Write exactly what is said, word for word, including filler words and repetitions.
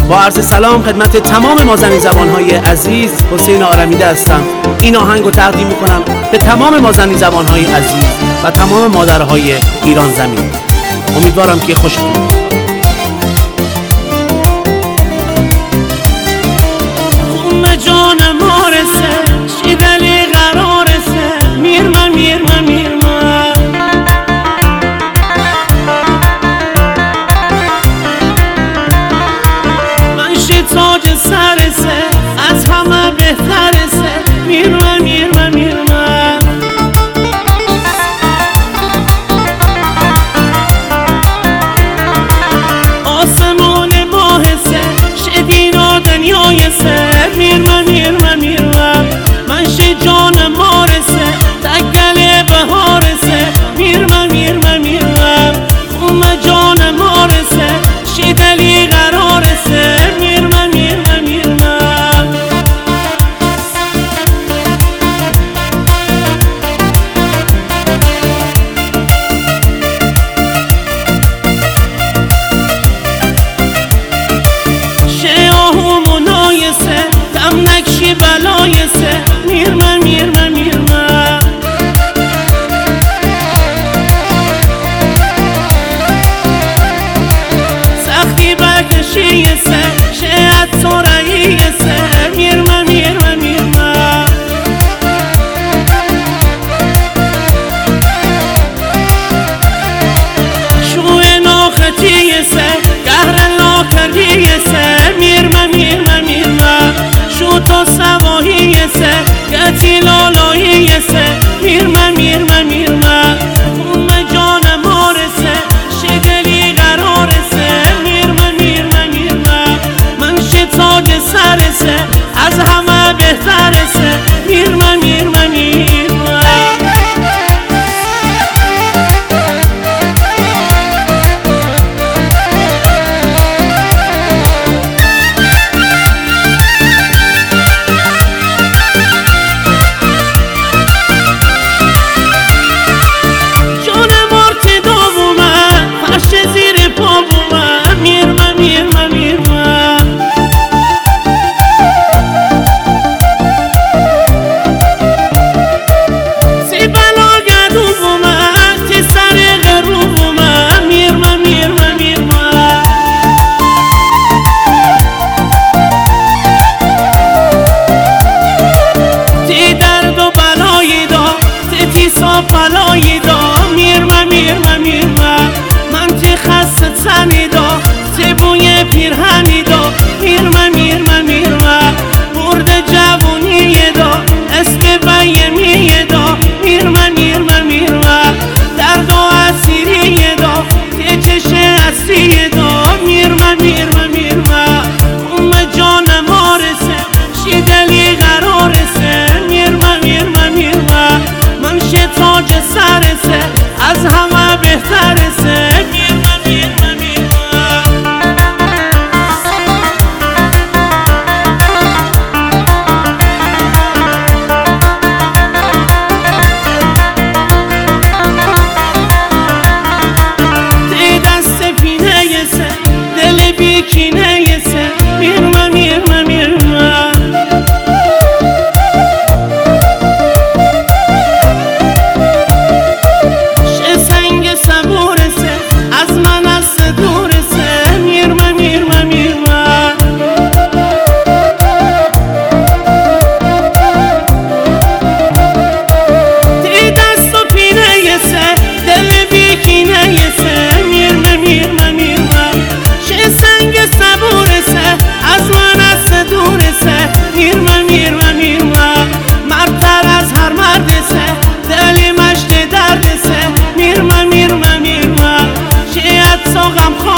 با عرض سلام خدمت تمام مازنی زبانهای عزیز، حسین آرمیده هستم. این آهنگ رو تقدیم میکنم به تمام مازنی زبانهای عزیز و تمام مادرهای ایران زمین. امیدوارم که خوشتون بیاد. جانم مارسه شیدلی قرارسه میرمه میرمه میرمه من شی تاج سرسه از همه بهترسه میرمه میرمه میرمه آسمان ماهسه شدین و دنیایسه میرمه میرمه میرمه من شی جان مارسه تگل بهارسه میرمه میرمه میرمه خون جان مارسه شی دلی قرارسه میرمه میرمه میرمه شی آهو منایسه دم نکشی بلایسه میرمه میرمه میرمه سختی برکشیسه شیعت سرعیسه میرمه میرمه میرمه شوی ناختیسه گهر لاکریسه میرمه میرمه میرمه شو تو سواهیسه گتی لالاییسه میرمه میرمه میرمه خون جان مارسه شدلی قرارسه میرمه میرمه میرمه من شی تاج سرسه از همه بهترسه میرمه میرمه میرمه پلایی دا میرمه میرمه میرمه من تی خست سنی دا تی بوی پیرهنی دا میرمه میرمه میرمه برد جوونی دا اسب بیمی دا میرمه میرمه میرمه درد و اسیری دا تی چش اصلی دا میرمه میرمه میرمه ام جان مارسه شی دلی قرارسه میرمه میرمه میرمه من شی تاج سرسه از همه بهترسه میرمه میرمه میرمه دی دست پینه یسه دل بیکینه یسه میرمه میرمه میرمه غم